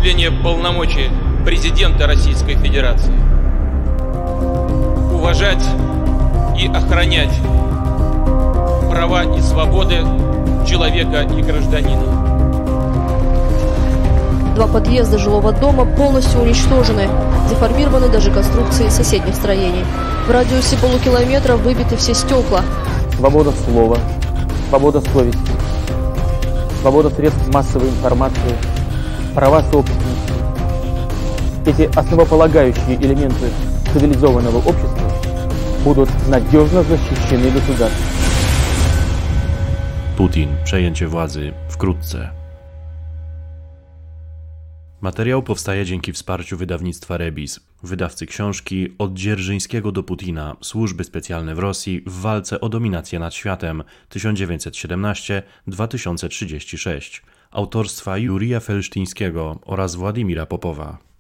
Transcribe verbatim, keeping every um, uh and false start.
осуществление полномочий президента Российской Федерации. Уважать и охранять права и свободы человека и гражданина. Два подъезда жилого дома полностью уничтожены. Деформированы даже конструкции соседних строений. В радиусе полукилометра выбиты все стекла. Свобода слова, свобода совести, свобода средств массовой информации, права собственности. Эти основополагающие элементы цивилизованного общества будут надежно защищены государством. Putin. Przejęcie władzy wkrótce. Materiał powstaje dzięki wsparciu wydawnictwa Rebis, wydawcy książki Od Dzierżyńskiego do Putina – Służby specjalne w Rosji w walce o dominację nad światem tysiąc dziewięćset siedemnaście do dwa tysiące trzydzieści sześć, autorstwa Jurija Felsztyńskiego oraz Władimira Popowa.